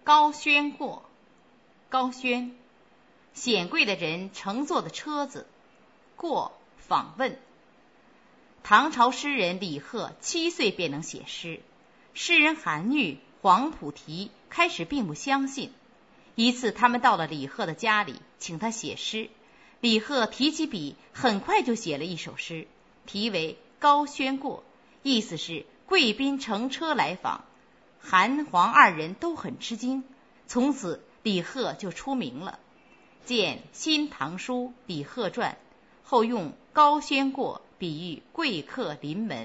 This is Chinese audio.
高轩过。高轩，显贵的人乘坐的车子。过，访问。唐朝诗人李贺7岁便能写诗，诗人韩愈、黄埔提开始并不相信。一次他们到了李贺的家里，请他写诗。李贺提起笔，很快就写了一首诗，题为《高轩过》，意思是贵宾乘车来访。韩黄2人都很吃惊，从此李贺就出名了。见《新唐书·李贺传》，后用高轩过比喻贵客临门。